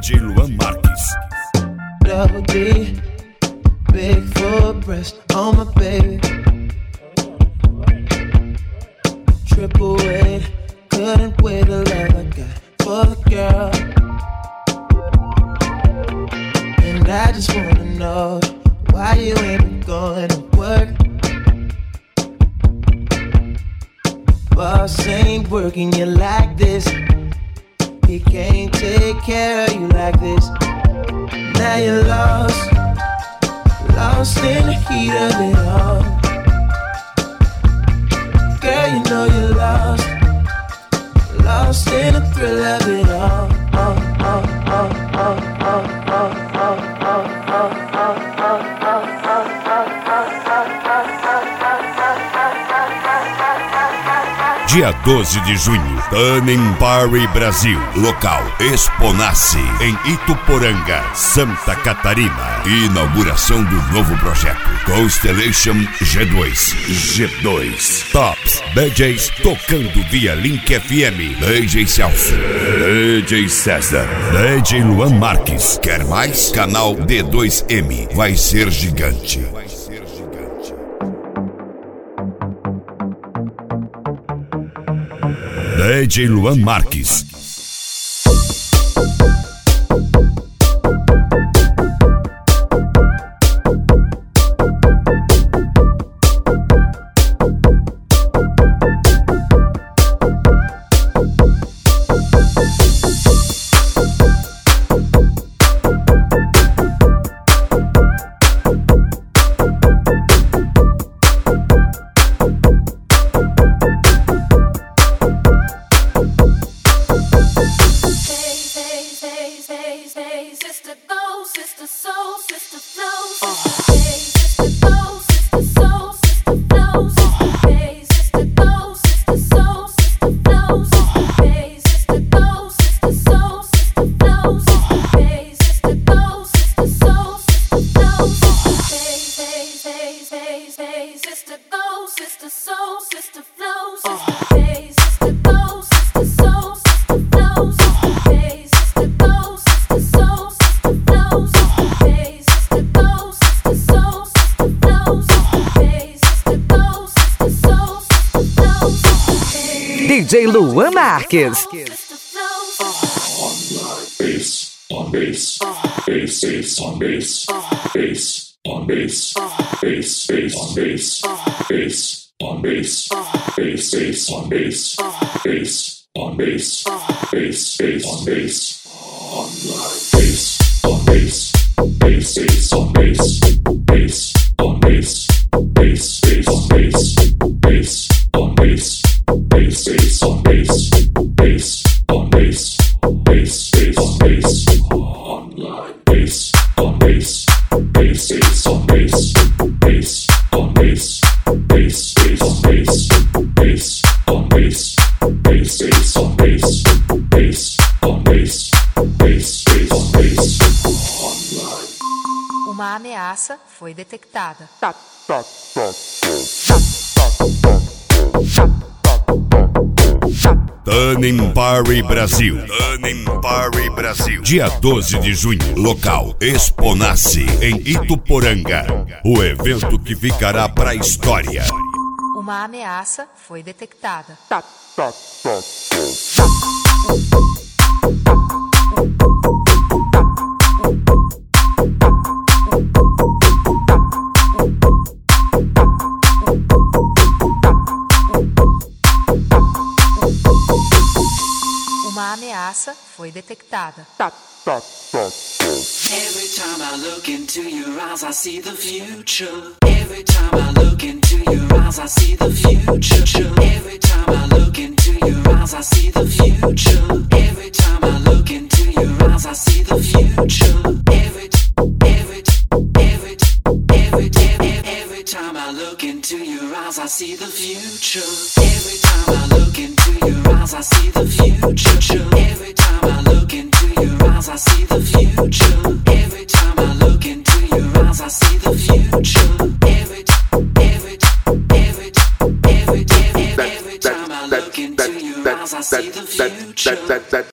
DJ Luan Marques. Double D, big full breast on my baby. Triple A, couldn't wait the love I got for the girl. And I just wanna know why you ain't been going to work. Boss ain't working you like this. He can't take care of you like this. Now you're lost, lost in the heat of it all. Girl, you know you're lost, lost in the thrill of it all. Dia 12 de junho, Tanempare Brasil. Local Exponace, em Ituporanga, Santa Catarina. Inauguração do novo projeto Constellation G2. Tops DJs tocando via Link FM. DJ Celso, DJ César, DJ Luan Marques. Quer mais? Canal D2M. Vai ser gigante. DJ Luan Marques. DJ Luan Marques. On bass, bass on bass, bass on bass, bass on bass, bass on bass, bass on bass, bass on bass, bass on bass, bass on bass, bass on bass, bass on bass, bass on bass, bass on bass, bass on bass, bass on bass, bass on bass, online bass on bass, bass on bass, bass on bass, bass on bass, bass on bass, bass on bass, bass on bass, bass on bass, online. Uma ameaça foi detectada. Tanempare Brasil. Tanempare Brasil. Dia 12 de junho. Local Exponace, em Ituporanga. O evento que ficará para a história. Uma ameaça foi detectada. Uma ameaça foi detectada. Every time I look into your eyes, I see the future. Every time I look into your eyes, I see the future. Every time I look into your eyes, I see the future. Every time I look into your eyes, I see the future. Every time I look into your eyes, I see the future. Every time I look into your eyes, I see the future. Every time I look into your eyes, I see the future. Every time I look into your eyes, I see the future. Every time I look into your eyes, I see the future.